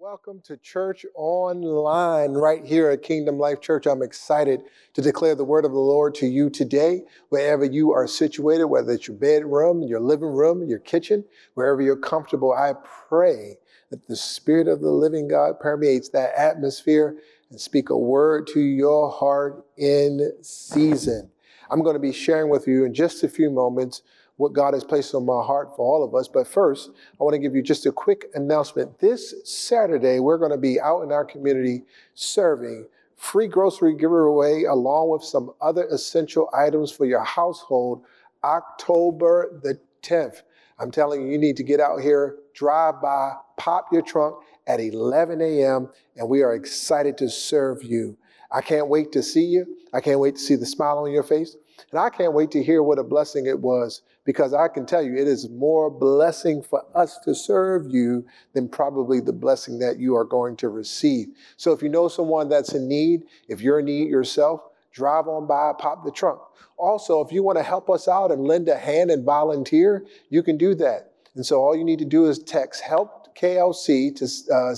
Welcome to Church Online right here at Kingdom Life Church. I'm excited to declare the word of the Lord to you today, wherever you are situated, whether it's your bedroom, your living room, your kitchen, wherever you're comfortable. I pray that the Spirit of the living God permeates that atmosphere and speak a word to your heart in season. I'm going to be sharing with you in just a few moments what God has placed on my heart for all of us. But first, I want to give you just a quick announcement. This Saturday, we're going to be out in our community serving free grocery giveaway along with some other essential items for your household, October the 10th. I'm telling you, you need to get out here, drive by, pop your trunk at 11 a.m., and we are excited to serve you. I can't wait to see you. I can't wait to see the smile on your face. And I can't wait to hear what a blessing it was, because I can tell you it is more blessing for us to serve you than probably the blessing that you are going to receive. So if you know someone that's in need, if you're in need yourself, drive on by, pop the trunk. Also, if you want to help us out and lend a hand and volunteer, you can do that. And so all you need to do is text HELP KLC to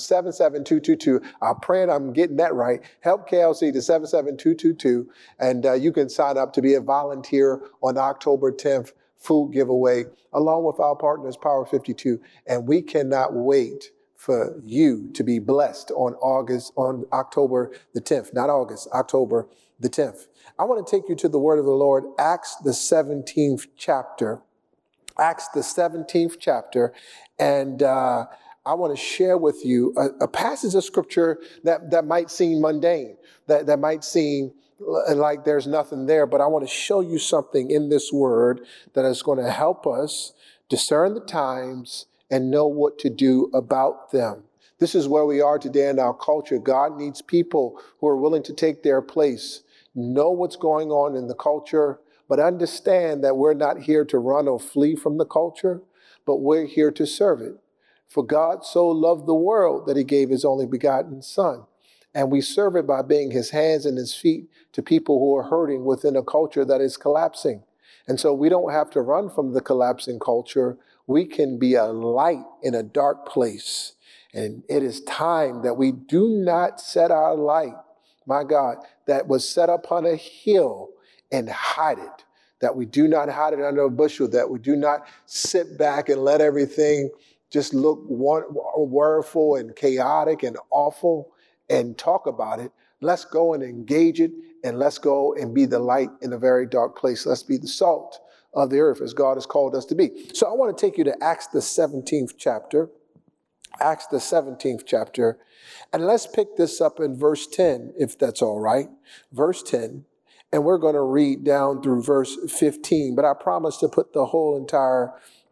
77222. I'm praying I'm getting that right. Help KLC to 77222. And you can sign up to be a volunteer on October 10th food giveaway, along with our partners, Power 52. And we cannot wait for you to be blessed on October the 10th, not August, October the 10th. I want to take you to the word of the Lord, Acts the 17th chapter. Acts the 17th chapter. And I want to share with you a passage of scripture that might seem mundane, that might seem like there's nothing there, but I want to show you something in this word that is going to help us discern the times and know what to do about them. This is where we are today in our culture. God needs people who are willing to take their place, know what's going on in the culture, but understand that we're not here to run or flee from the culture, but we're here to serve it. For God so loved the world that he gave his only begotten Son. And we serve it by being his hands and his feet to people who are hurting within a culture that is collapsing. And so we don't have to run from the collapsing culture. We can be a light in a dark place. And it is time that we do not set our light, my God, that was set upon a hill and hide it. That we do not hide it under a bushel, that we do not sit back and let everything just look worryful and chaotic and awful and talk about it. Let's go and engage it, and let's go and be the light in a very dark place. Let's be the salt of the earth as God has called us to be. So I want to take you to Acts the 17th chapter. Acts the 17th chapter. And let's pick this up in verse 10, if that's all right. Verse 10. And we're going to read down through verse 15. But I promise to put the whole entire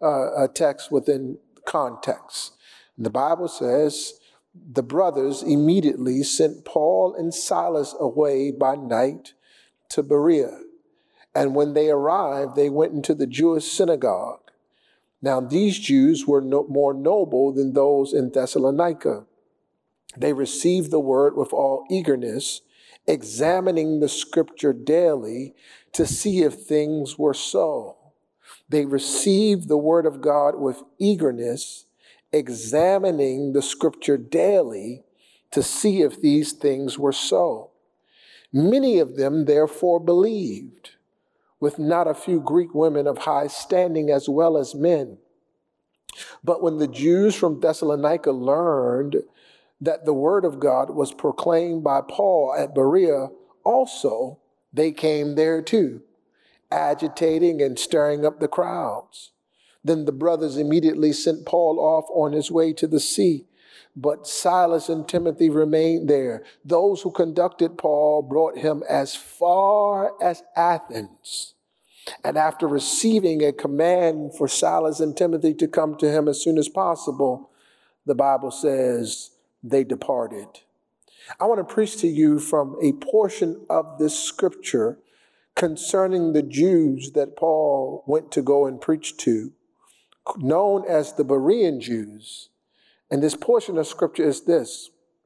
text within context. The Bible says, the brothers immediately sent Paul and Silas away by night to Berea. And when they arrived, they went into the Jewish synagogue. Now these Jews were more noble than those in Thessalonica. They received the word with all eagerness, examining the scripture daily to see if things were so. They received the word of God with eagerness, examining the scripture daily to see if these things were so. Many of them therefore believed, with not a few Greek women of high standing as well as men. But when the Jews from Thessalonica learned that the word of God was proclaimed by Paul at Berea also, they came there too, agitating and stirring up the crowds. Then the brothers immediately sent Paul off on his way to the sea, but Silas and Timothy remained there. Those who conducted Paul brought him as far as Athens. And after receiving a command for Silas and Timothy to come to him as soon as possible, the Bible says they departed. I want to preach to you from a portion of this scripture concerning the Jews that Paul went to go and preach to, known as the Berean Jews. And this portion of scripture is this: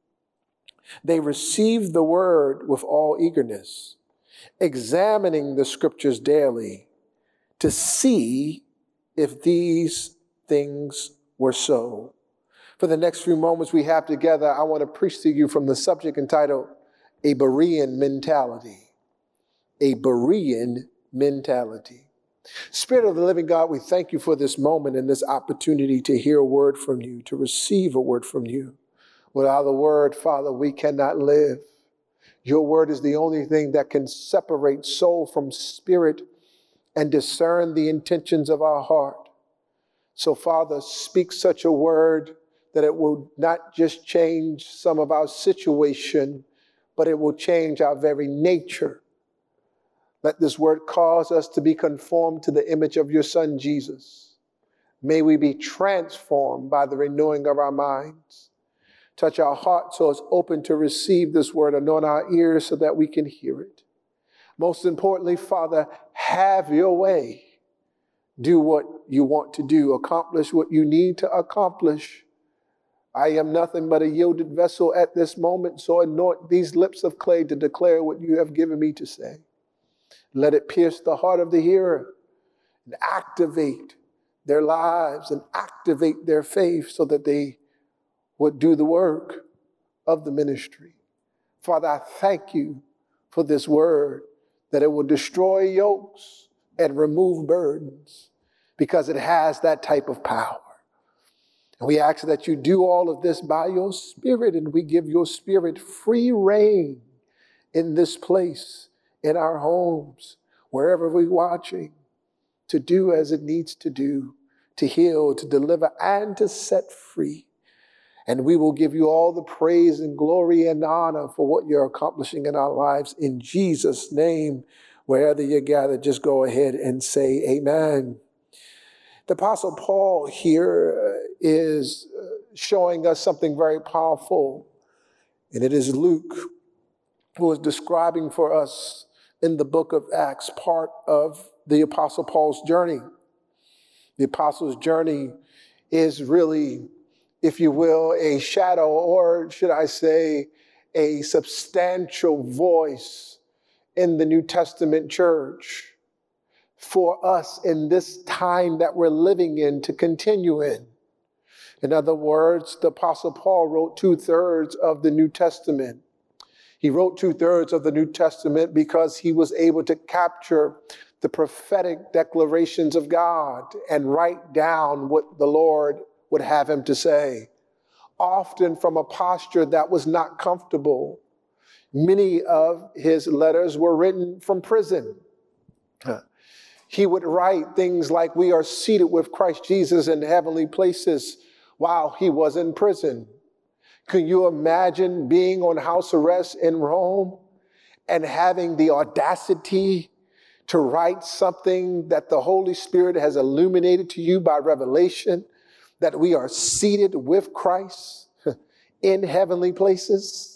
they received the word with all eagerness, examining the scriptures daily to see if these things were so. For the next few moments we have together, I want to preach to you from the subject entitled, A Berean Mentality. A Berean Mentality. Spirit of the living God, we thank you for this moment and this opportunity to hear a word from you, to receive a word from you. Without the word, Father, we cannot live. Your word is the only thing that can separate soul from spirit and discern the intentions of our heart. So, Father, speak such a word that it will not just change some of our situation, but it will change our very nature. Let this word cause us to be conformed to the image of your Son, Jesus. May we be transformed by the renewing of our minds. Touch our hearts so it's open to receive this word. Anoint our ears so that we can hear it. Most importantly, Father, have your way. Do what you want to do. Accomplish what you need to accomplish. I am nothing but a yielded vessel at this moment, so anoint these lips of clay to declare what you have given me to say. Let it pierce the heart of the hearer and activate their lives and activate their faith so that they would do the work of the ministry. Father, I thank you for this word, that it will destroy yokes and remove burdens because it has that type of power. And we ask that you do all of this by your Spirit, and we give your Spirit free reign in this place, in our homes, wherever we're watching, to do as it needs to do, to heal, to deliver, and to set free. And we will give you all the praise and glory and honor for what you're accomplishing in our lives. In Jesus' name, wherever you gather, just go ahead and say amen. The Apostle Paul here is showing us something very powerful. And it is Luke who is describing for us in the book of Acts part of the Apostle Paul's journey. The Apostle's journey is really, if you will, a shadow, or should I say, a substantial voice in the New Testament church for us in this time that we're living in to continue in. In other words, the Apostle Paul wrote 2/3 of the New Testament. He wrote 2/3 of the New Testament because he was able to capture the prophetic declarations of God and write down what the Lord would have him to say, often from a posture that was not comfortable. Many of his letters were written from prison. He would write things like, we are seated with Christ Jesus in heavenly places while he was in prison. Can you imagine being on house arrest in Rome and having the audacity to write something that the Holy Spirit has illuminated to you by revelation, that we are seated with Christ in heavenly places?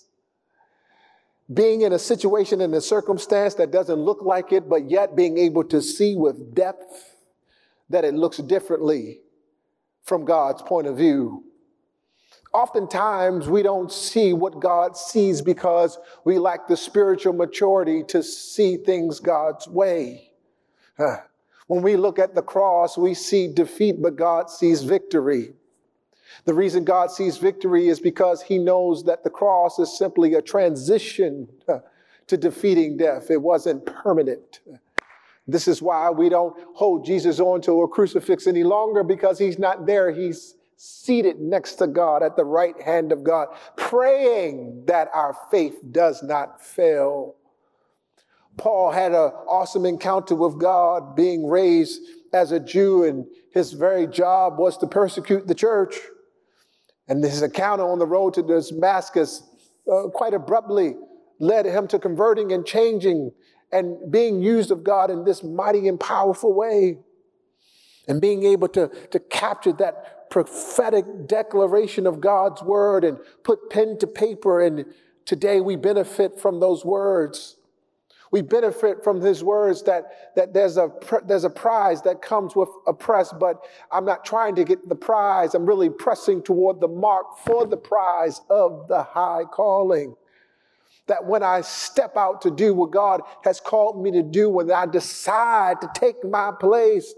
Being in a situation, in a circumstance that doesn't look like it, but yet being able to see with depth that it looks differently from God's point of view. Oftentimes, we don't see what God sees because we lack the spiritual maturity to see things God's way. When we look at the cross, we see defeat, but God sees victory. The reason God sees victory is because he knows that the cross is simply a transition to defeating death. It wasn't permanent. This is why we don't hold Jesus onto a crucifix any longer, because he's not there. He's seated next to God at the right hand of God, praying that our faith does not fail. Paul had an awesome encounter with God, being raised as a Jew, and his very job was to persecute the church. And his encounter on the road to Damascus quite abruptly led him to converting and changing and being used of God in this mighty and powerful way. And being able to capture that prophetic declaration of God's word and put pen to paper. And today we benefit from those words. We benefit from his words that there's a prize that comes with a press, but I'm not trying to get the prize. I'm really pressing toward the mark for the prize of the high calling. That when I step out to do what God has called me to do, when I decide to take my place,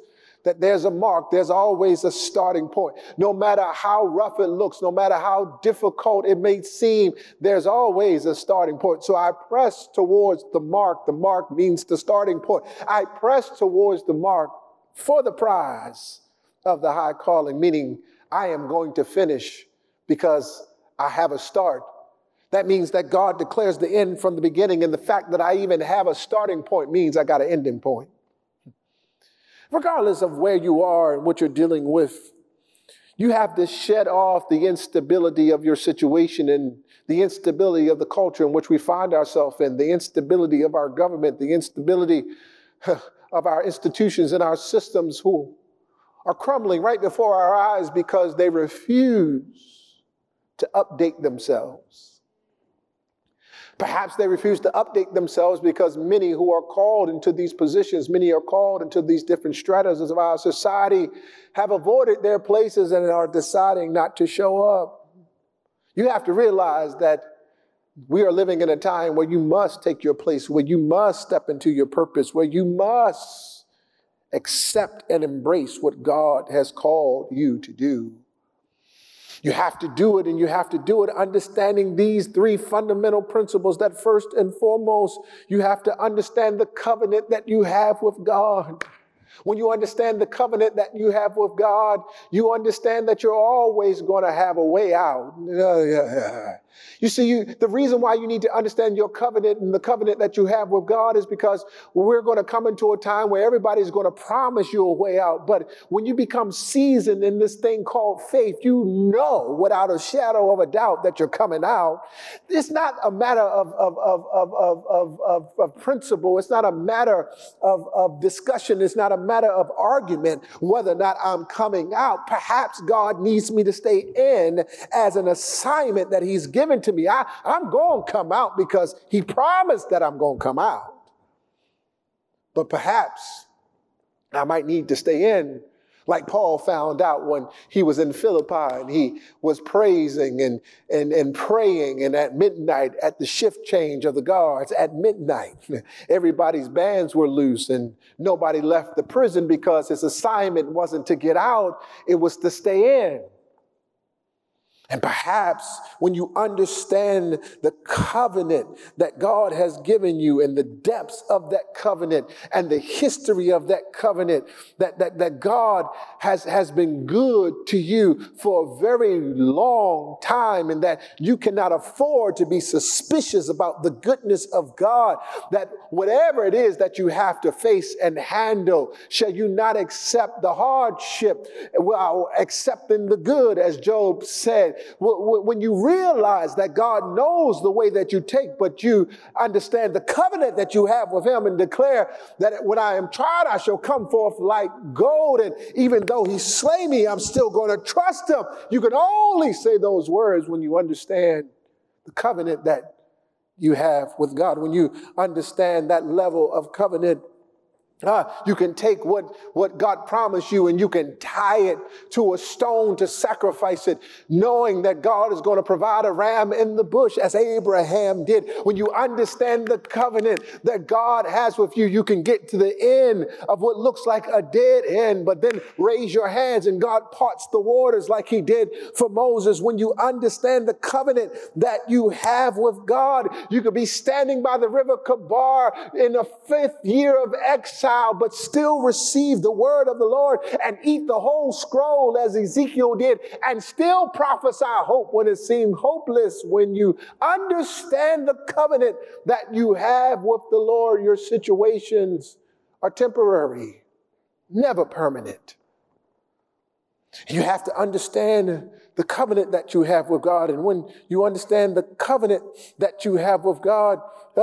that there's a mark, there's always a starting point. No matter how rough it looks, no matter how difficult it may seem, there's always a starting point. So I press towards the mark. The mark means the starting point. I press towards the mark for the prize of the high calling, meaning I am going to finish because I have a start. That means that God declares the end from the beginning, and the fact that I even have a starting point means I got an ending point. Regardless of where you are and what you're dealing with, you have to shed off the instability of your situation and the instability of the culture in which we find ourselves in, the instability of our government, the instability of our institutions and our systems who are crumbling right before our eyes because they refuse to update themselves. Perhaps they refuse to update themselves because many who are called into these positions, many are called into these different stratas of our society, have avoided their places and are deciding not to show up. You have to realize that we are living in a time where you must take your place, where you must step into your purpose, where you must accept and embrace what God has called you to do. You have to do it, and you have to do it understanding these three fundamental principles. That first and foremost, you have to understand the covenant that you have with God. When you understand the covenant that you have with God, you understand that you're always going to have a way out. You see, the reason why you need to understand your covenant and the covenant that you have with God is because we're going to come into a time where everybody's going to promise you a way out. But when you become seasoned in this thing called faith, you know without a shadow of a doubt that you're coming out. It's not a matter of principle. It's not a matter of discussion. It's not a matter of argument whether or not I'm coming out. Perhaps God needs me to stay in as an assignment that he's given to me. I'm going to come out because he promised that I'm going to come out. But perhaps I might need to stay in, like Paul found out when he was in Philippi and he was praising and praying, and at midnight, at the shift change of the guards, at midnight, everybody's bands were loose and nobody left the prison because his assignment wasn't to get out, it was to stay in. And perhaps when you understand the covenant that God has given you and the depths of that covenant and the history of that covenant, that God has been good to you for a very long time, and that you cannot afford to be suspicious about the goodness of God, that whatever it is that you have to face and handle, shall you not accept the hardship while accepting the good, as Job said. When you realize that God knows the way that you take, but you understand the covenant that you have with him and declare that when I am tried, I shall come forth like gold. And even though he slay me, I'm still going to trust him. You can only say those words when you understand the covenant that you have with God. When you understand that level of covenant, you can take what God promised you and you can tie it to a stone to sacrifice it, knowing that God is going to provide a ram in the bush as Abraham did. When you understand the covenant that God has with you, you can get to the end of what looks like a dead end, but then raise your hands and God parts the waters like he did for Moses. When you understand the covenant that you have with God, you could be standing by the river Kabar in the 5th year of exile, but still receive the word of the Lord and eat the whole scroll as Ezekiel did, and still prophesy hope when it seemed hopeless. When you understand the covenant that you have with the Lord, your situations are temporary, never permanent. You have to understand the covenant that you have with God. And when you understand the covenant that you have with God,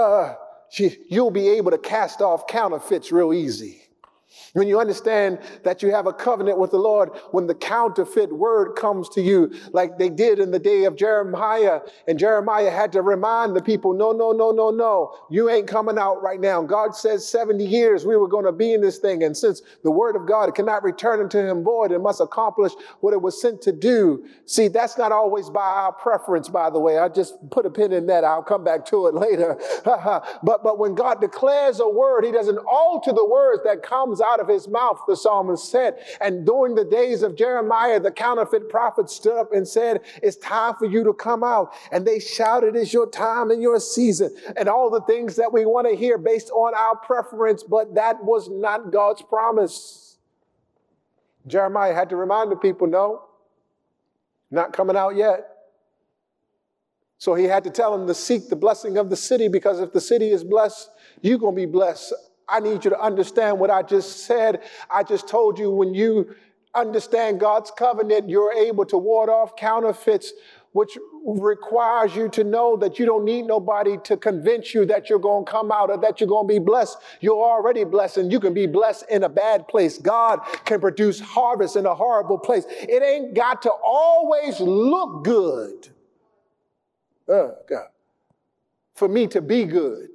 you'll be able to cast off counterfeits real easy. When you understand that you have a covenant with the Lord, when the counterfeit word comes to you, like they did in the day of Jeremiah, and Jeremiah had to remind the people, no, you ain't coming out right now. God says 70 years we were going to be in this thing. And since the word of God cannot return unto him void, it must accomplish what it was sent to do. See, that's not always by our preference, by the way. I just put a pin in that. I'll come back to it later. But when God declares a word, he doesn't alter the words that comes out of his mouth, the psalmist said. And during the days of Jeremiah, the counterfeit prophet stood up and said, it's time for you to come out. And they shouted, it's your time and your season. And all the things that we want to hear based on our preference, but that was not God's promise. Jeremiah had to remind the people, no, not coming out yet. So he had to tell them to seek the blessing of the city, because if the city is blessed, you're going to be blessed. I need you to understand what I just said. I just told you, when you understand God's covenant, you're able to ward off counterfeits, which requires you to know that you don't need nobody to convince you that you're going to come out or that you're going to be blessed. You're already blessed, and you can be blessed in a bad place. God can produce harvest in a horrible place. It ain't got to always look good. God, for me to be good.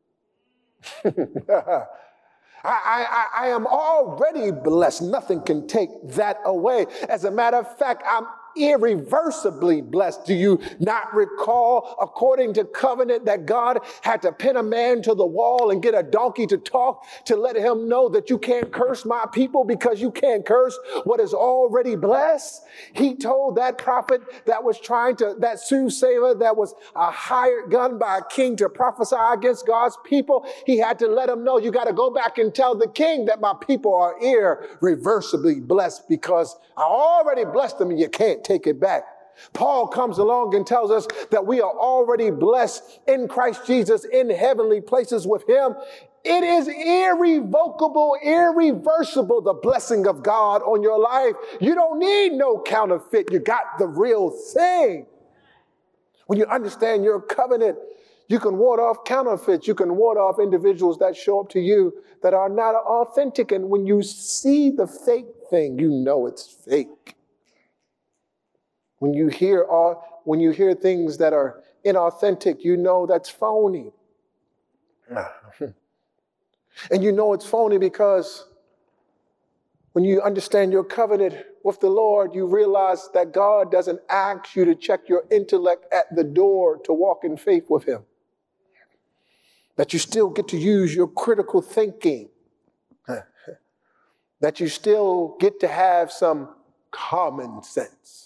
I am already blessed. Nothing can take that away. As a matter of fact, I'm irreversibly blessed. Do you not recall, according to covenant, that God had to pin a man to the wall and get a donkey to talk to let him know that you can't curse my people because you can't curse what is already blessed? He told that prophet that was that soothsayer that was a hired gun by a king to prophesy against God's people, he had to let him know, you got to go back and tell the king that my people are irreversibly blessed, because I already blessed them and you can't take it back. Paul comes along and tells us that we are already blessed in Christ Jesus in heavenly places with him. It is irrevocable, irreversible, the blessing of God on your life. You don't need no counterfeit. You got the real thing. When you understand your covenant, you can ward off counterfeits. You can ward off individuals that show up to you that are not authentic. And when you see the fake thing, you know it's fake. When you hear things that are inauthentic, you know that's phony. And you know it's phony because when you understand your covenant with the Lord, you realize that God doesn't ask you to check your intellect at the door to walk in faith with him. That you still get to use your critical thinking. That you still get to have some common sense.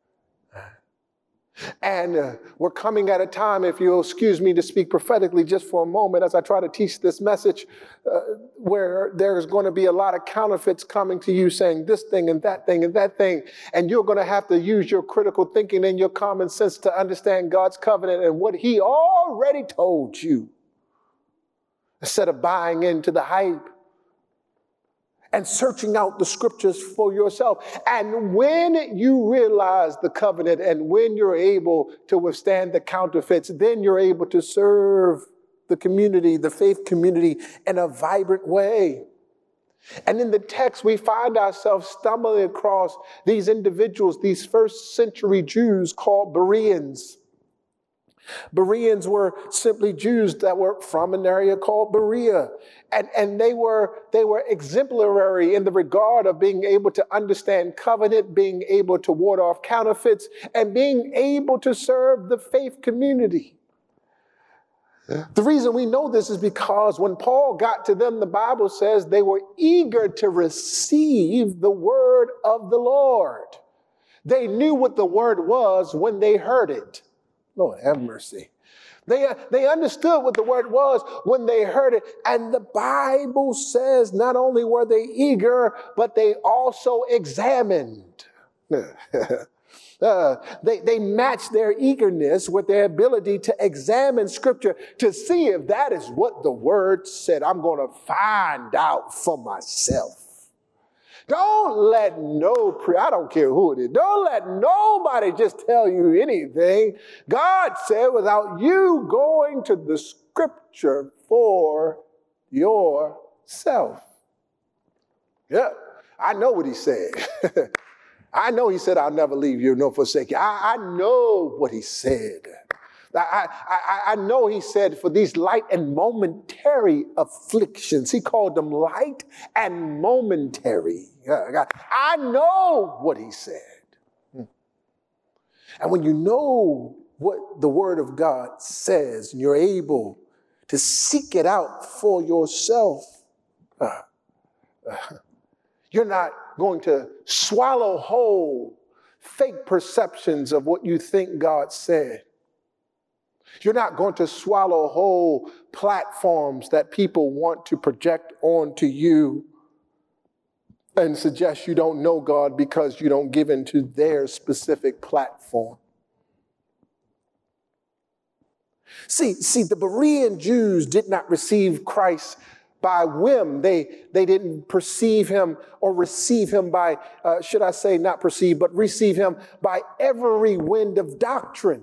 And we're coming at a time, if you'll excuse me to speak prophetically just for a moment as I try to teach this message, where there's going to be a lot of counterfeits coming to you saying this thing and that thing and that thing. And you're going to have to use your critical thinking and your common sense to understand God's covenant and what he already told you, instead of buying into the hype and searching out the scriptures for yourself. And when you realize the covenant and when you're able to withstand the counterfeits, then you're able to serve the community, the faith community, in a vibrant way. And in the text, we find ourselves stumbling across these individuals, these first century Jews called Bereans. Bereans were simply Jews that were from an area called Berea. And they were exemplary in the regard of being able to understand covenant, being able to ward off counterfeits, and being able to serve the faith community. The reason we know this is because when Paul got to them, the Bible says they were eager to receive the word of the Lord. They knew what the word was when they heard it. Lord, have mercy. They understood what the word was when they heard it. And the Bible says not only were they eager, but they also examined. They matched their eagerness with their ability to examine Scripture to see if that is what the word said. I'm going to find out for myself. Don't let I don't care who it is. Don't let nobody just tell you anything. God said without you going to the Scripture for yourself. Yeah, I know what he said. I know he said, I'll never leave you nor forsake you. I know what he said. I know he said for these light and momentary afflictions. He called them light and momentary. I know what he said. And when you know what the word of God says, and you're able to seek it out for yourself, You're not going to swallow whole fake perceptions of what you think God said. You're not going to swallow whole platforms that people want to project onto you and suggest you don't know God because you don't give into their specific platform. See, the Berean Jews did not receive Christ by whim. They didn't perceive him or receive him by, should I say not perceive, but receive him by every wind of doctrine.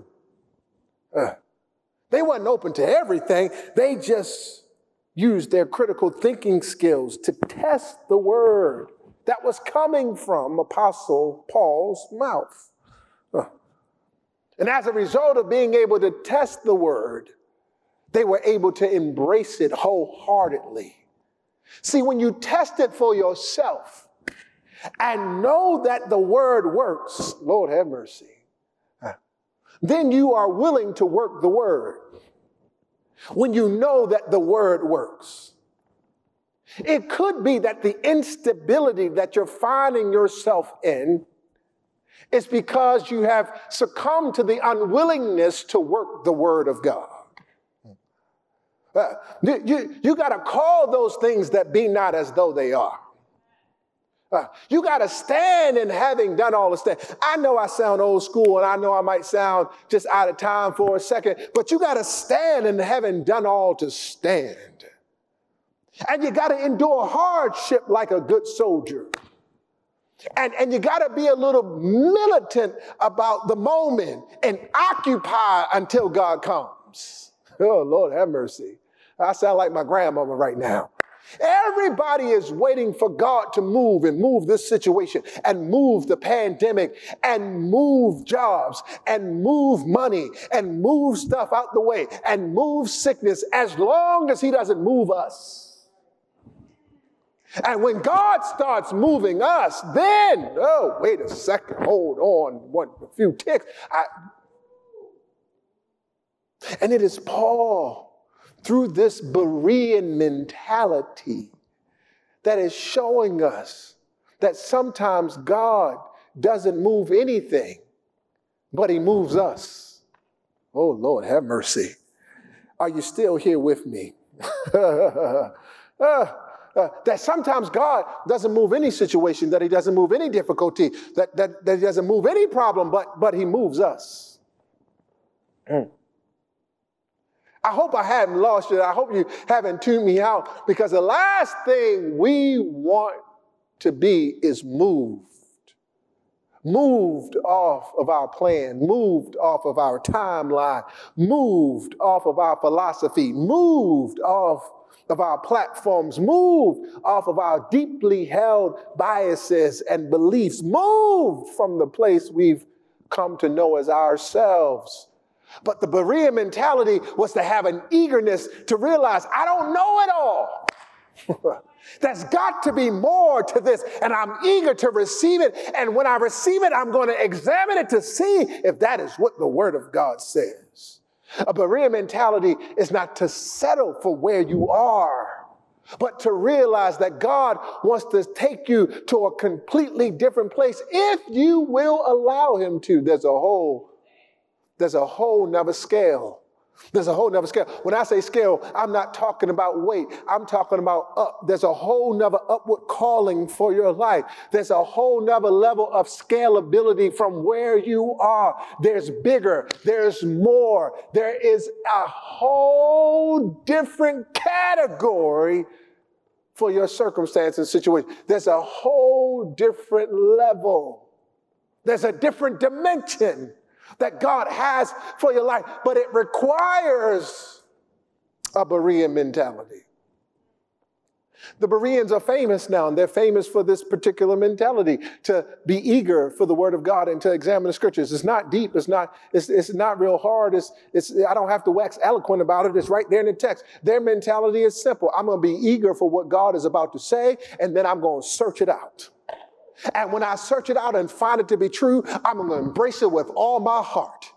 They wasn't open to everything. They just used their critical thinking skills to test the word that was coming from Apostle Paul's mouth. And as a result of being able to test the word, they were able to embrace it wholeheartedly. See, when you test it for yourself and know that the word works, Lord have mercy, then you are willing to work the word. When you know that the word works. It could be that the instability that you're finding yourself in is because you have succumbed to the unwillingness to work the word of God. You got to call those things that be not as though they are. You got to stand in having done all the stuff. I know I sound old school and I know I might sound just out of time for a second, but you got to stand in having done all to stand. And you got to endure hardship like a good soldier. And you got to be a little militant about the moment and occupy until God comes. Oh, Lord have mercy. I sound like my grandmama right now. Everybody is waiting for God to move and move this situation and move the pandemic and move jobs and move money and move stuff out the way and move sickness as long as he doesn't move us. And when God starts moving us, then, oh, wait a second, hold on, a few ticks. And it is Paul, through this Berean mentality, that is showing us that sometimes God doesn't move anything, but he moves us. Oh, Lord, have mercy. Are you still here with me? That sometimes God doesn't move any situation, that he doesn't move any difficulty, that he doesn't move any problem, but he moves us. I hope I haven't lost you. I hope you haven't tuned me out, because the last thing we want to be is moved off of our plan, moved off of our timeline, moved off of our philosophy, moved off of our platforms, moved off of our deeply held biases and beliefs, moved from the place we've come to know as ourselves. But the Berean mentality was to have an eagerness to realize, I don't know it all. There's got to be more to this, and I'm eager to receive it. And when I receive it, I'm going to examine it to see if that is what the Word of God says. A Berean mentality is not to settle for where you are, but to realize that God wants to take you to a completely different place if you will allow him to. There's a whole nother scale. There's a whole nother scale. When I say scale, I'm not talking about weight. I'm talking about up. There's a whole nother upward calling for your life. There's a whole nother level of scalability from where you are. There's bigger. There's more. There is a whole different category for your circumstance and situation. There's a whole different level. There's a different dimension that God has for your life, but it requires a Berean mentality. The Bereans are famous now, and they're famous for this particular mentality, to be eager for the Word of God and to examine the Scriptures. It's not deep. It's not real hard. I don't have to wax eloquent about it. It's right there in the text. Their mentality is simple. I'm going to be eager for what God is about to say, and then I'm going to search it out. And when I search it out and find it to be true, I'm going to embrace it with all my heart.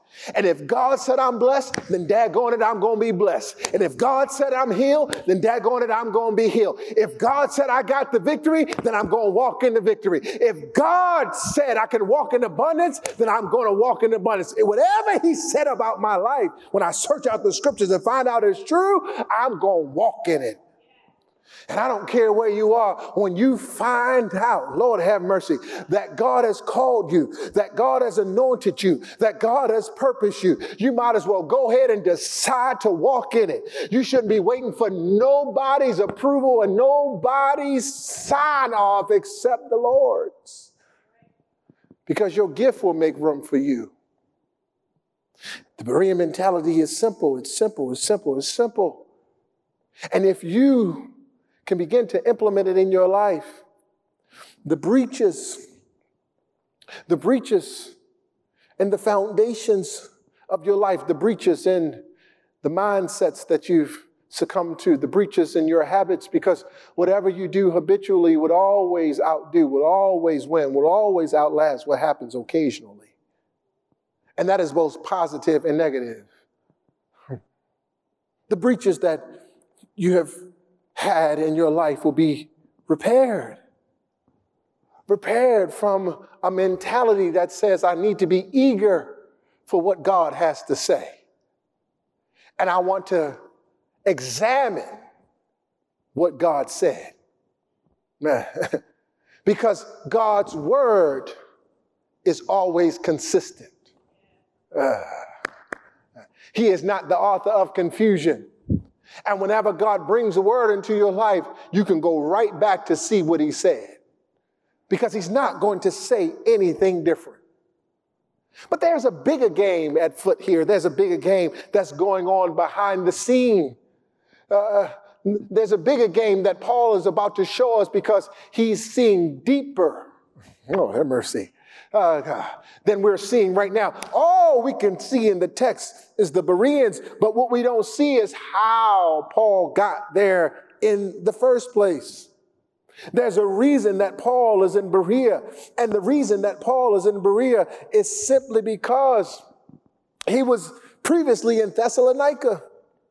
And if God said I'm blessed, then daggone it, I'm going to be blessed. And if God said I'm healed, then daggone it, I'm going to be healed. If God said I got the victory, then I'm going to walk in the victory. If God said I can walk in abundance, then I'm going to walk in abundance. Whatever he said about my life, when I search out the scriptures and find out it's true, I'm going to walk in it. And I don't care where you are, when you find out, Lord have mercy, that God has called you, that God has anointed you, that God has purposed you, you might as well go ahead and decide to walk in it. You shouldn't be waiting for nobody's approval and nobody's sign off except the Lord's. Because your gift will make room for you. The Berean mentality is simple. It's simple. It's simple. It's simple. And if you can begin to implement it in your life, the breaches in the foundations of your life, the breaches in the mindsets that you've succumbed to, the breaches in your habits, because whatever you do habitually would always outdo, would always win, would always outlast what happens occasionally. And that is both positive and negative. The breaches that you have had in your life will be repaired. Repaired from a mentality that says I need to be eager for what God has to say. And I want to examine what God said. Because God's word is always consistent. He is not the author of confusion. And whenever God brings a word into your life, you can go right back to see what he said. Because he's not going to say anything different. But there's a bigger game at foot here. There's a bigger game that's going on behind the scene. There's a bigger game that Paul is about to show us because he's seeing deeper. Oh, have mercy. Than we're seeing right now. All we can see in the text is the Bereans, but what we don't see is how Paul got there in the first place. There's a reason that Paul is in Berea, and the reason that Paul is in Berea is simply because he was previously in Thessalonica.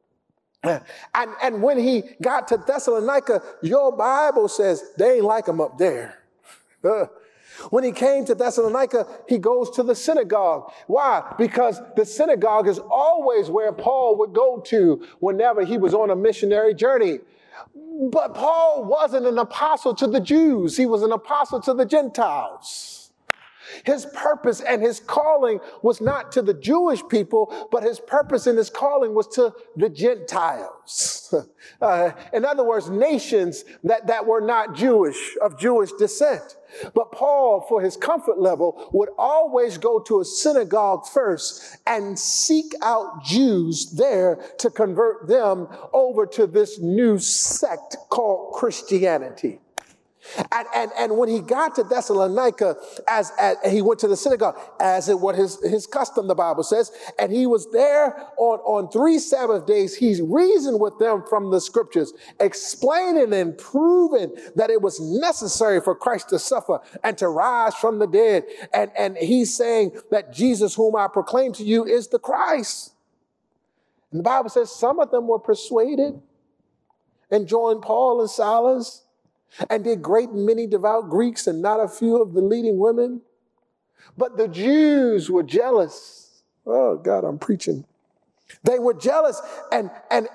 And when he got to Thessalonica, your Bible says they ain't like him up there. When he came to Thessalonica, he goes to the synagogue. Why? Because the synagogue is always where Paul would go to whenever he was on a missionary journey. But Paul wasn't an apostle to the Jews. He was an apostle to the Gentiles. His purpose and his calling was not to the Jewish people, but his purpose and his calling was to the Gentiles. In other words, nations that were not Jewish, of Jewish descent. But Paul, for his comfort level, would always go to a synagogue first and seek out Jews there to convert them over to this new sect called Christianity. And when he got to Thessalonica, as he went to the synagogue, as it was his custom, the Bible says, and he was there on 3 Sabbath days. He reasoned with them from the scriptures, explaining and proving that it was necessary for Christ to suffer and to rise from the dead. And he's saying that Jesus, whom I proclaim to you, is the Christ. And the Bible says some of them were persuaded and joined Paul and Silas, and did great many devout Greeks and not a few of the leading women. But the Jews were jealous. Oh God, I'm preaching. They were jealous and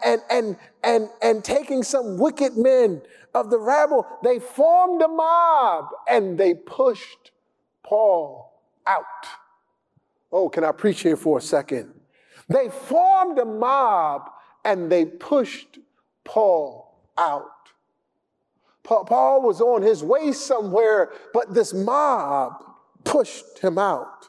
taking some wicked men of the rabble, they formed a mob and they pushed Paul out. Oh, can I preach here for a second? They formed a mob and they pushed Paul out. Paul was on his way somewhere, but this mob pushed him out.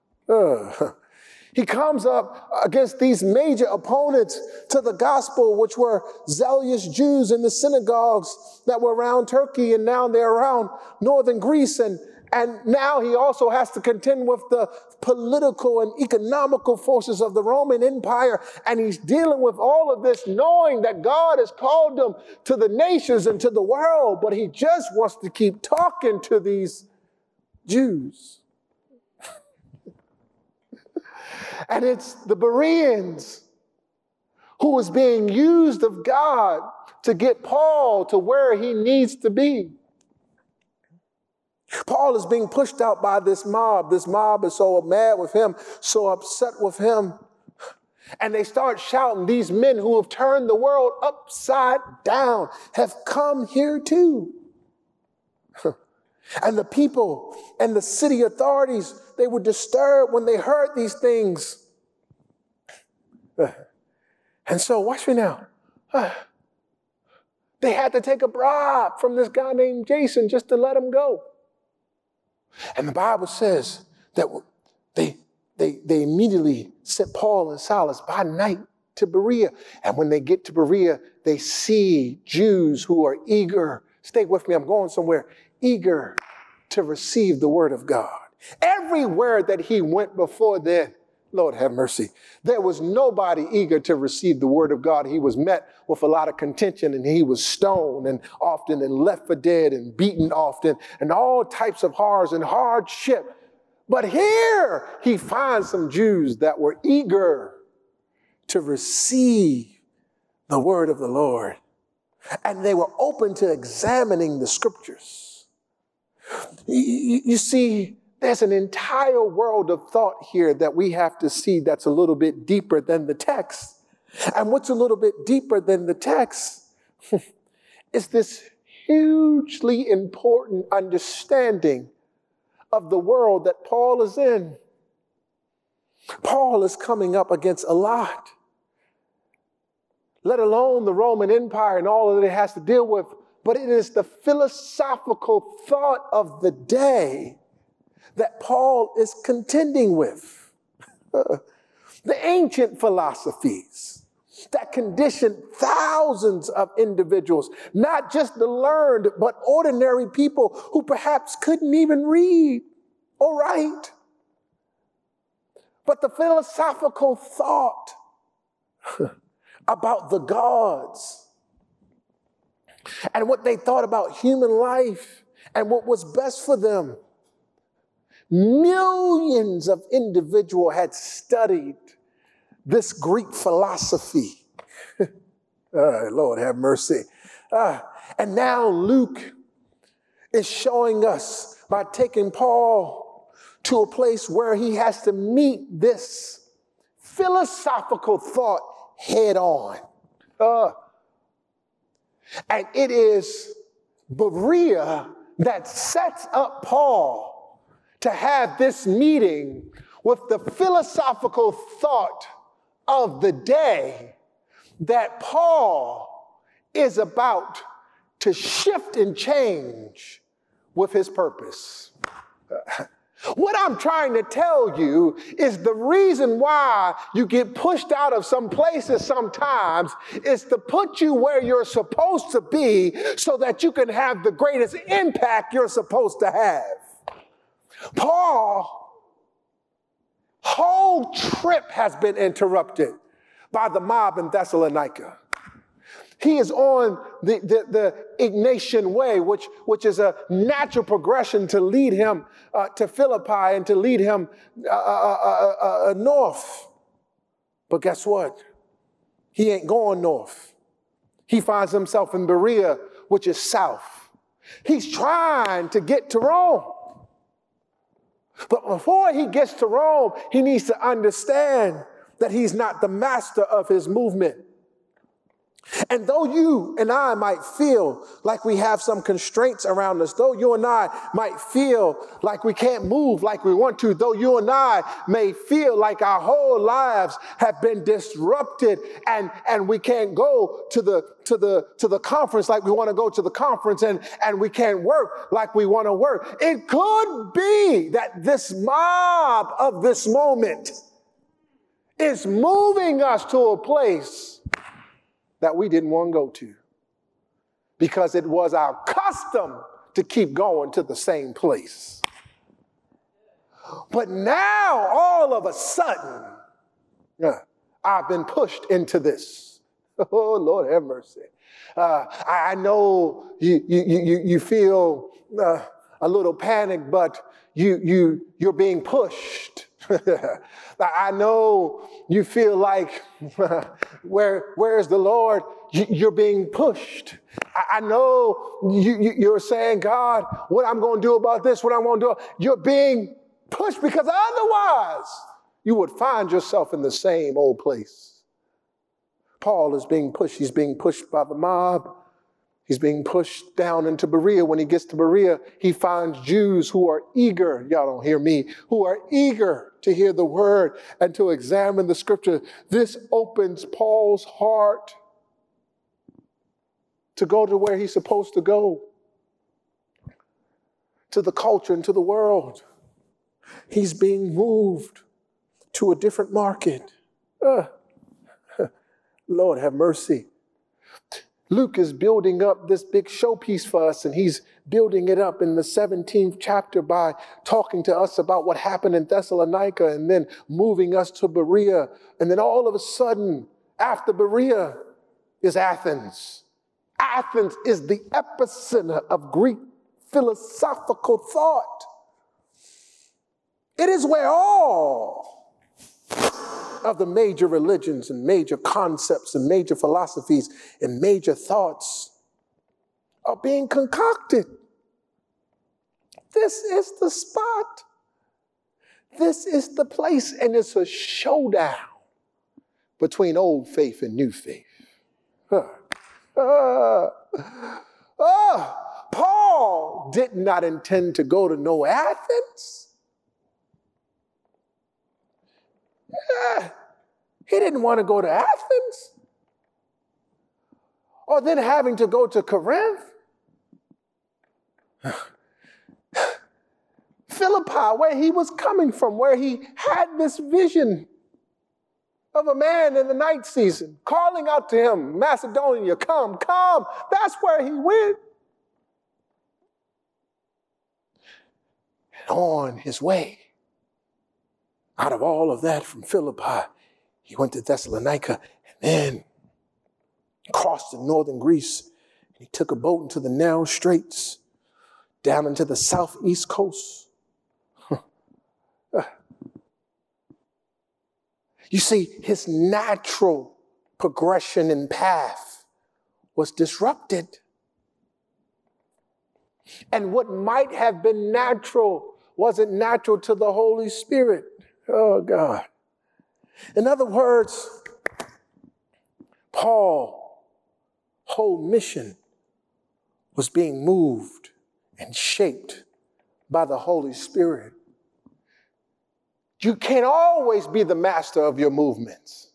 He comes up against these major opponents to the gospel, which were zealous Jews in the synagogues that were around Turkey, and now they're around northern Greece. And now he also has to contend with the political and economical forces of the Roman Empire. And he's dealing with all of this, knowing that God has called him to the nations and to the world, but he just wants to keep talking to these Jews. And it's the Bereans who is being used of God to get Paul to where he needs to be. Paul is being pushed out by this mob. This mob is so mad with him, so upset with him. And they start shouting, these men who have turned the world upside down have come here too. And the people and the city authorities, they were disturbed when they heard these things. And so, watch me now. They had to take a bribe from this guy named Jason just to let him go. And the Bible says that they immediately sent Paul and Silas by night to Berea. And when they get to Berea, they see Jews who are eager. Stay with me, I'm going somewhere. Eager to receive the word of God. Everywhere that he went before then, Lord have mercy, there was nobody eager to receive the word of God. He was met with a lot of contention, and he was stoned and often and left for dead and beaten often and all types of horrors and hardship. But here he finds some Jews that were eager to receive the word of the Lord. And they were open to examining the scriptures. You see, there's an entire world of thought here that we have to see that's a little bit deeper than the text. And what's a little bit deeper than the text is this hugely important understanding of the world that Paul is in. Paul is coming up against a lot, let alone the Roman Empire and all that it has to deal with. But it is the philosophical thought of the day that Paul is contending with. The ancient philosophies that conditioned thousands of individuals, not just the learned, but ordinary people who perhaps couldn't even read or write. But the philosophical thought about the gods and what they thought about human life and what was best for them. Millions of individuals had studied this Greek philosophy. Lord have mercy. And now Luke is showing us by taking Paul to a place where he has to meet this philosophical thought head on. And it is Berea that sets up Paul to have this meeting with the philosophical thought of the day that Paul is about to shift and change with his purpose. What I'm trying to tell you is the reason why you get pushed out of some places sometimes is to put you where you're supposed to be so that you can have the greatest impact you're supposed to have. Paul's whole trip has been interrupted by the mob in Thessalonica. He is on the Ignatian way, which is a natural progression to lead him to Philippi and to lead him north. But guess what? He ain't going north. He finds himself in Berea, which is south. He's trying to get to Rome. But before he gets to Rome, he needs to understand that he's not the master of his movement. And though you and I might feel like we have some constraints around us, though you and I might feel like we can't move like we want to, though you and I may feel like our whole lives have been disrupted and we can't go to the conference like we want to go to the conference and we can't work like we want to work. It could be that this mob of this moment is moving us to a place that we didn't want to go to because it was our custom to keep going to the same place. But now, all of a sudden, I've been pushed into this. Oh, Lord have mercy. I know you feel a little panicked, but you're being pushed. I know you feel like, where's the Lord? You're being pushed. I know you're saying, God, what I'm going to do about this, what I'm going to do. You're being pushed because otherwise you would find yourself in the same old place. Paul is being pushed. He's being pushed by the mob. He's being pushed down into Berea. When he gets to Berea, he finds Jews who are eager, y'all don't hear me, who are eager to hear the word and to examine the scripture. This opens Paul's heart to go to where he's supposed to go, to the culture and to the world. He's being moved to a different market. Lord have mercy. Luke is building up this big showpiece for us, and he's building it up in the 17th chapter by talking to us about what happened in Thessalonica and then moving us to Berea. And then all of a sudden, after Berea is Athens. Athens is the epicenter of Greek philosophical thought. It is where all of the major religions and major concepts and major philosophies and major thoughts are being concocted. This is the spot. This is the place, and it's a showdown between old faith and new faith. Paul did not intend to go to no Athens. He didn't want to go to Athens or then having to go to Corinth. Philippi, where he was coming from, where he had this vision of a man in the night season calling out to him, Macedonia, come, come. That's where he went. And on his way, out of all of that from Philippi, he went to Thessalonica and then crossed to northern Greece. He took a boat into the narrow straits down into the southeast coast. You see, his natural progression and path was disrupted. And what might have been natural wasn't natural to the Holy Spirit. Oh, God. In other words, Paul's whole mission was being moved and shaped by the Holy Spirit. You can't always be the master of your movements.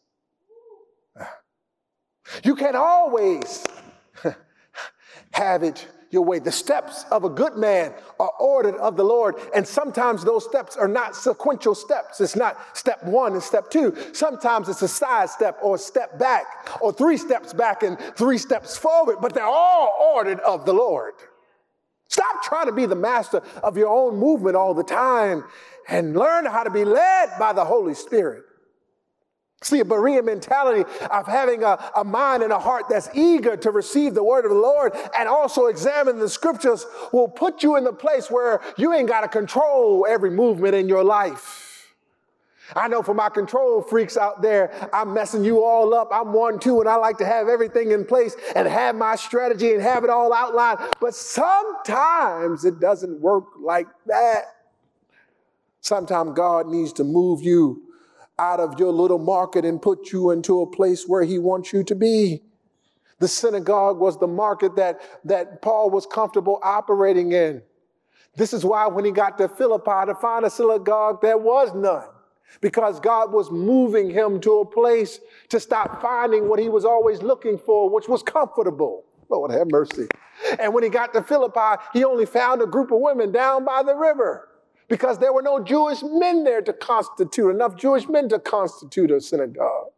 You can't always have it your way. The steps of a good man are ordered of the Lord, and sometimes those steps are not sequential steps. It's not step one and step two. Sometimes it's a side step or a step back or 3 steps back and 3 steps forward, but they're all ordered of the Lord. Stop trying to be the master of your own movement all the time and learn how to be led by the Holy Spirit. See, a Berean mentality of having a mind and a heart that's eager to receive the word of the Lord and also examine the scriptures will put you in the place where you ain't got to control every movement in your life. I know for my control freaks out there, I'm messing you all up. I'm 1, 2, and I like to have everything in place and have my strategy and have it all outlined. But sometimes it doesn't work like that. Sometimes God needs to move you out of your little market and put you into a place where he wants you to be. The synagogue was the market that Paul was comfortable operating in. This is why when he got to Philippi to find a synagogue, there was none. Because God was moving him to a place to stop finding what he was always looking for, which was comfortable. Lord have mercy. And when he got to Philippi, he only found a group of women down by the river because there were no Jewish men there to constitute, enough Jewish men to constitute a synagogue.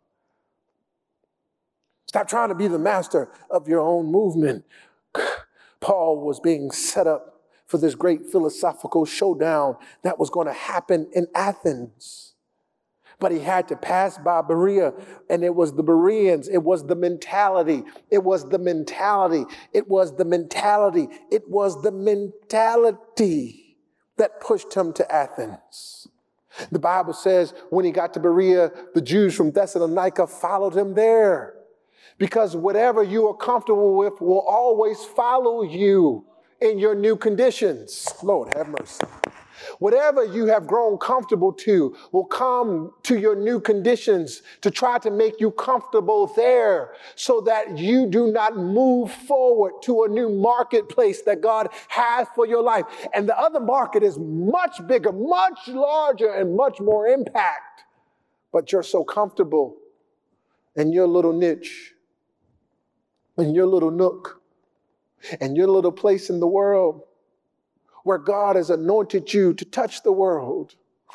Stop trying to be the master of your own movement. Paul was being set up for this great philosophical showdown that was going to happen in Athens. But he had to pass by Berea, and it was the Bereans. It was the mentality. It was the mentality. It was the mentality. It was the mentality that pushed him to Athens. The Bible says when he got to Berea, the Jews from Thessalonica followed him there. Because whatever you are comfortable with will always follow you in your new conditions. Lord, have mercy. Whatever you have grown comfortable to will come to your new conditions to try to make you comfortable there so that you do not move forward to a new marketplace that God has for your life. And the other market is much bigger, much larger, and much more impact. But you're so comfortable in your little niche, in your little nook, in your little place in the world, where God has anointed you to touch the world.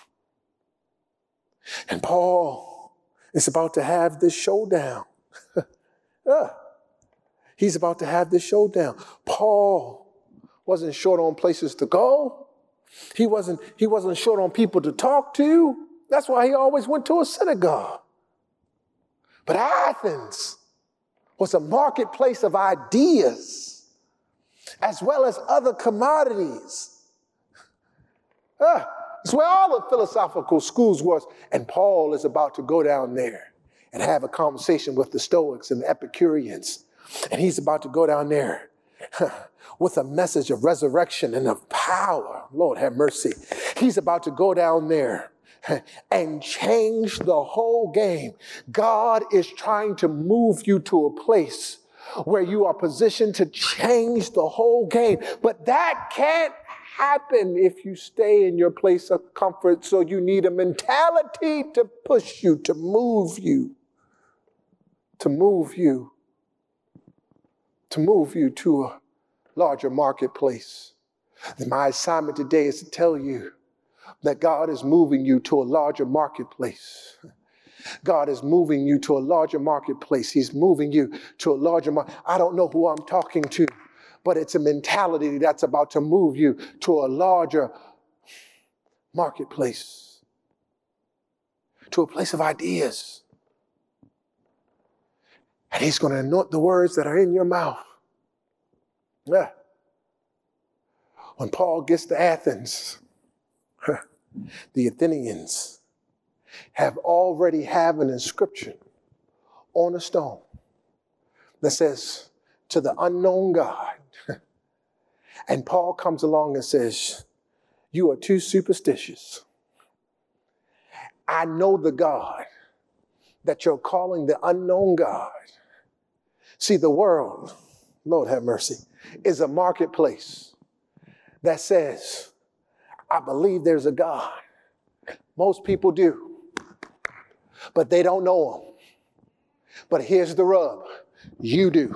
And Paul is about to have this showdown. He's about to have this showdown. Paul wasn't short on places to go. He wasn't short on people to talk to. That's why he always went to a synagogue. But Athens was a marketplace of ideas, as well as other commodities. It's where all the philosophical schools was. And Paul is about to go down there and have a conversation with the Stoics and the Epicureans. And he's about to go down there with a message of resurrection and of power. Lord, have mercy. He's about to go down there and change the whole game. God is trying to move you to a place where you are positioned to change the whole game. But that can't happen if you stay in your place of comfort. So you need a mentality to push you, to move you, to move you to a larger marketplace. And my assignment today is to tell you that God is moving you to a larger marketplace. God is moving you to a larger marketplace. He's moving you to a larger market. I don't know who I'm talking to, but it's a mentality that's about to move you to a larger marketplace, to a place of ideas. And he's going to anoint the words that are in your mouth. Yeah. When Paul gets to Athens, the Athenians already have an inscription on a stone that says, "To the unknown God." And Paul comes along and says, "You are too superstitious. I know the God that you're calling the unknown God." See, the world, Lord have mercy, is a marketplace that says, "I believe there's a God." Most people do, but they don't know him. But here's the rub. You do.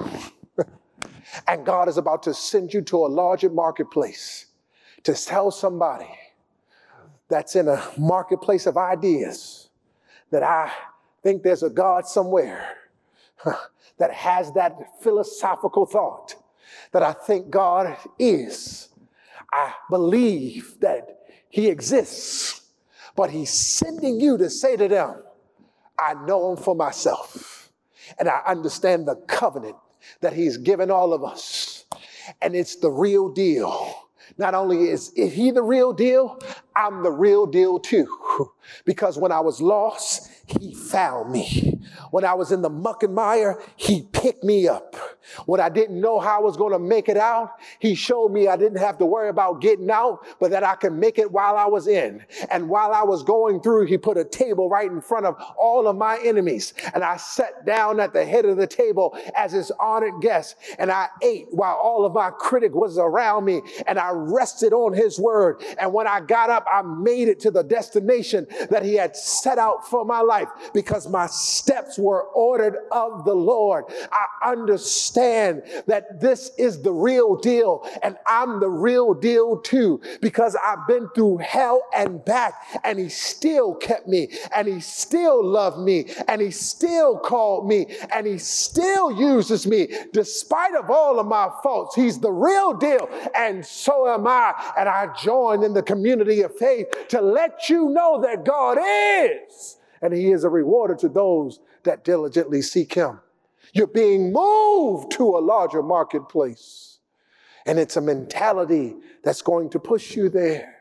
And God is about to send you to a larger marketplace to tell somebody that's in a marketplace of ideas that I think there's a God somewhere that has that philosophical thought that I think God is. I believe that he exists, but he's sending you to say to them, "I know him for myself, and I understand the covenant that he's given all of us, and it's the real deal." Not only is he the real deal, I'm the real deal too. Because when I was lost, he found me. When I was in the muck and mire, he picked me up. When I didn't know how I was going to make it out, he showed me I didn't have to worry about getting out, but that I could make it while I was in. And while I was going through, he put a table right in front of all of my enemies. And I sat down at the head of the table as his honored guest. And I ate while all of my critic was around me. And I rested on his word. And when I got up, I made it to the destination that he had set out for my life because my steps were ordered of the Lord. I understand that this is the real deal, and I'm the real deal too, because I've been through hell and back, and he still kept me, and he still loved me, and he still called me, and he still uses me despite of all of my faults. He's the real deal, and so am I. And I join in the community of faith to let you know that God is, and he is a rewarder to those that diligently seek him. You're being moved to a larger marketplace. And it's a mentality that's going to push you there.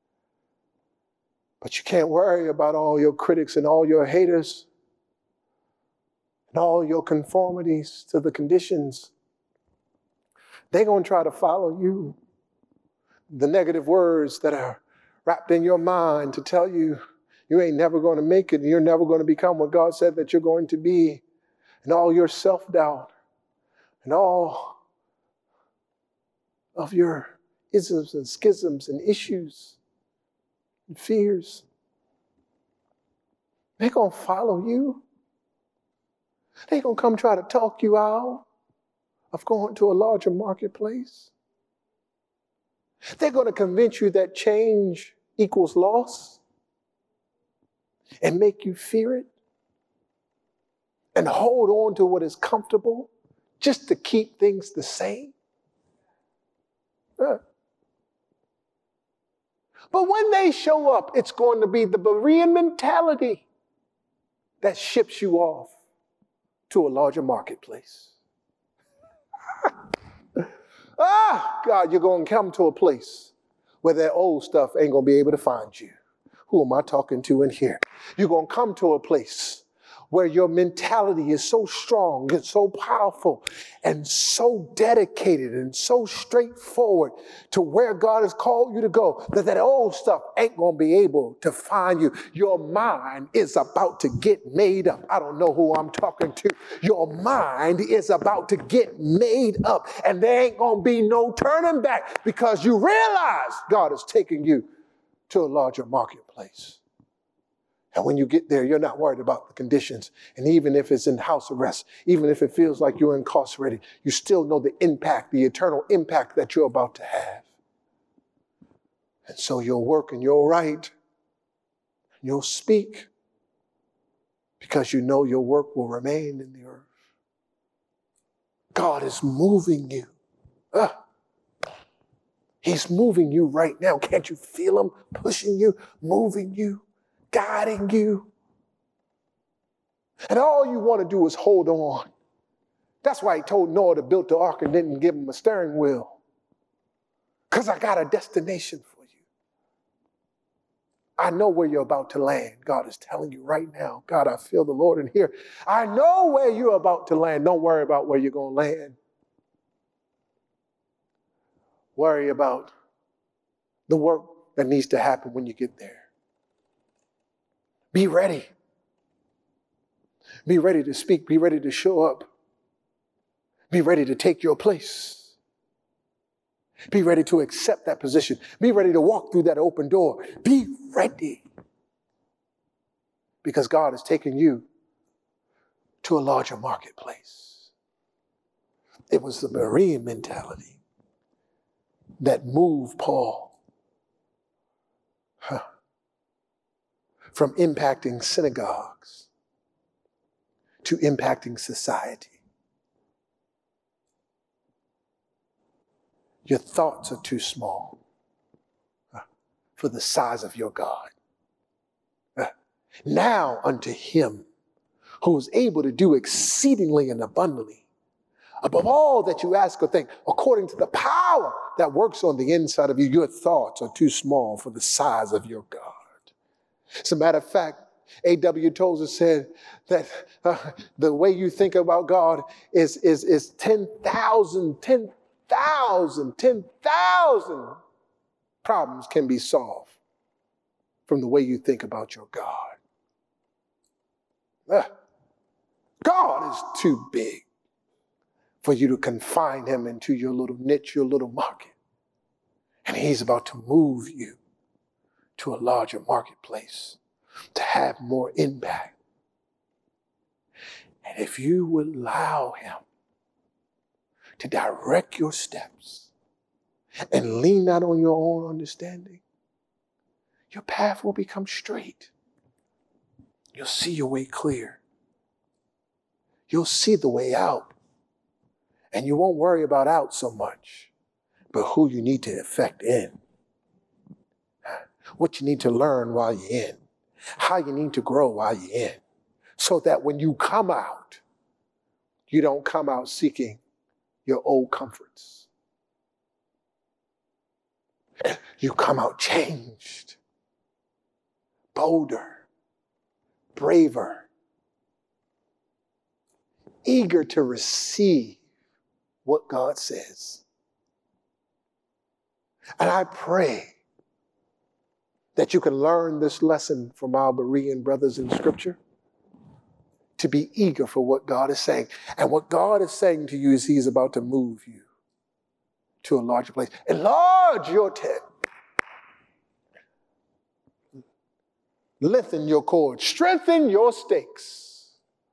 But you can't worry about all your critics and all your haters and all your conformities to the conditions. They're going to try to follow you. The negative words that are wrapped in your mind to tell you you ain't never going to make it, and you're never going to become what God said that you're going to be. And all your self-doubt and all of your isms and schisms and issues and fears. They're going to follow you. They're going to come try to talk you out of going to a larger marketplace. They're going to convince you that change equals loss and make you fear it and hold on to what is comfortable just to keep things the same. But when they show up, it's going to be the Berean mentality that ships you off to a larger marketplace. God, you're going to come to a place where that old stuff ain't going to be able to find you. Who am I talking to in here? You're going to come to a place where your mentality is so strong and so powerful and so dedicated and so straightforward to where God has called you to go, that that old stuff ain't going to be able to find you. Your mind is about to get made up. I don't know who I'm talking to. Your mind is about to get made up, and there ain't going to be no turning back because you realize God is taking you to a larger marketplace. And when you get there, you're not worried about the conditions. And even if it's in house arrest, even if it feels like you're incarcerated, you still know the impact, the eternal impact that you're about to have. And so you'll work and you'll write, and you'll speak, because you know your work will remain in the earth. God is moving you. He's moving you right now. Can't you feel him pushing you, moving you, guiding you? And all you want to do is hold on. That's why he told Noah to build the ark and didn't give him a steering wheel. Because I got a destination for you. I know where you're about to land. God is telling you right now. God, I feel the Lord in here. I know where you're about to land. Don't worry about where you're going to land. Worry about the work that needs to happen when you get there. Be ready. Be ready to speak. Be ready to show up. Be ready to take your place. Be ready to accept that position. Be ready to walk through that open door. Be ready. Because God is taking you to a larger marketplace. It was the Berean mentality that moved Paul from impacting synagogues to impacting society. Your thoughts are too small for the size of your God. Now unto him who is able to do exceedingly and abundantly above all that you ask or think, according to the power that works on the inside of you. Your thoughts are too small for the size of your God. As a matter of fact, A.W. Tozer said that the way you think about God is 10,000 problems can be solved from the way you think about your God. God is too big for you to confine him into your little niche, your little market. And he's about to move you to a larger marketplace to have more impact. And if you will allow him to direct your steps and lean not on your own understanding, your path will become straight. You'll see your way clear. You'll see the way out. And you won't worry about out so much, but who you need to affect in. What you need to learn while you're in. how you need to grow while you're in, so that when you come out, you don't come out seeking your old comforts. You come out changed, bolder, braver, eager to receive what God says. And I pray that you can learn this lesson from our Berean brothers in Scripture, to be eager for what God is saying. And what God is saying to you is He's about to move you to a larger place. Enlarge your tent. Lengthen your cords. Strengthen your stakes.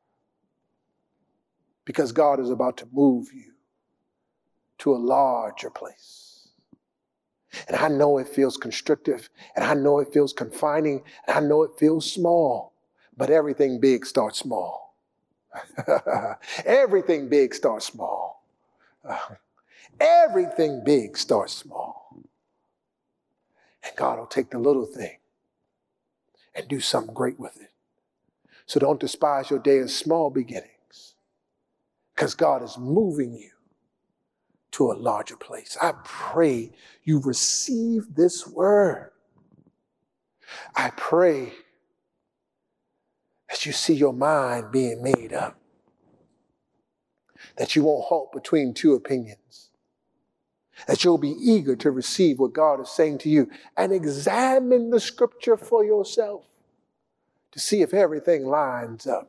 Because God is about to move you to a larger place. And I know it feels constrictive, and I know it feels confining, and I know it feels small, but everything big starts small. Everything big starts small. Everything big starts small. And God will take the little thing and do something great with it. So don't despise your day of small beginnings, because God is moving you to a larger place. I pray you receive this word. I pray that you see your mind being made up, that you won't halt between two opinions, that you'll be eager to receive what God is saying to you, and examine the Scripture for yourself to see if everything lines up.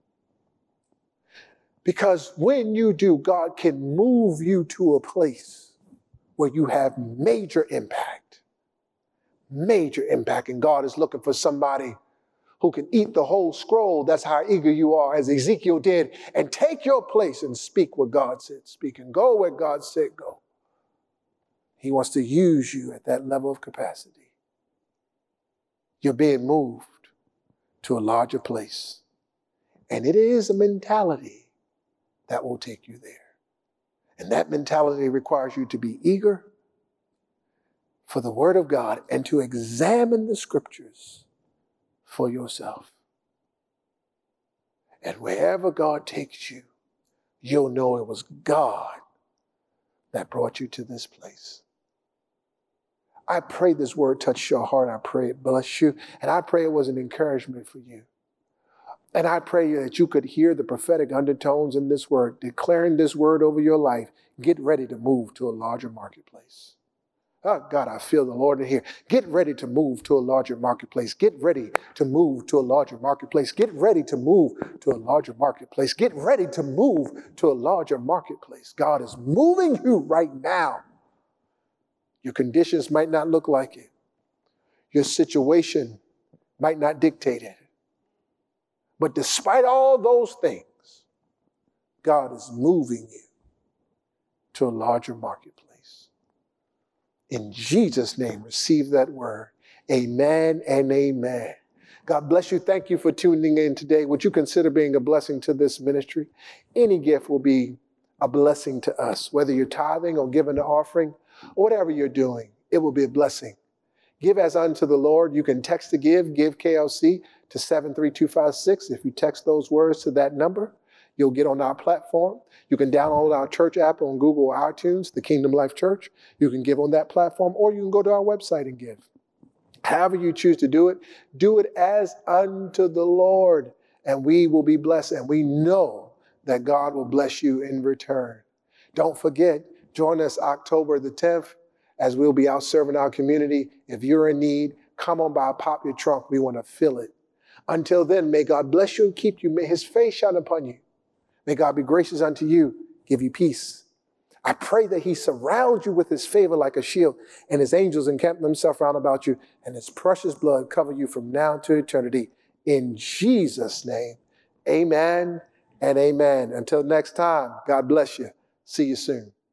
Because when you do, God can move you to a place where you have major impact. Major impact. And God is looking for somebody who can eat the whole scroll. That's how eager you are, as Ezekiel did, and take your place and speak what God said speak, and go where God said go. He wants to use you at that level of capacity. You're being moved to a larger place. And it is a mentality that will take you there. And that mentality requires you to be eager for the Word of God and to examine the Scriptures for yourself. And wherever God takes you, you'll know it was God that brought you to this place. I pray this word touched your heart. I pray it bless you. And I pray it was an encouragement for you. And I pray that you could hear the prophetic undertones in this word, declaring this word over your life. Get ready to move to a larger marketplace. Oh, God, I feel the Lord in here. Get ready to move to a larger marketplace. Get ready to move to a larger marketplace. Get ready to move to a larger marketplace. Get ready to move to a larger marketplace. God is moving you right now. Your conditions might not look like it. Your situation might not dictate it. But despite all those things, God is moving you to a larger marketplace. In Jesus' name, receive that word. Amen and amen. God bless you. Thank you for tuning in today. Would you consider being a blessing to this ministry? Any gift will be a blessing to us, whether you're tithing or giving an offering, or whatever you're doing, it will be a blessing. Give as unto the Lord. You can text to give KLC to 73256. If you text those words to that number, you'll get on our platform. You can download our church app on Google or iTunes, the Kingdom Life Church. You can give on that platform, or you can go to our website and give. However you choose to do it as unto the Lord, and we will be blessed. And we know that God will bless you in return. Don't forget, join us October the 10th as we'll be out serving our community. If you're in need, come on by, pop your trunk. We want to fill it. Until then, may God bless you and keep you. May His face shine upon you. May God be gracious unto you, give you peace. I pray that He surrounds you with His favor like a shield, and His angels encamp themselves round about you, and His precious blood cover you from now to eternity. In Jesus' name, amen and amen. Until next time, God bless you. See you soon.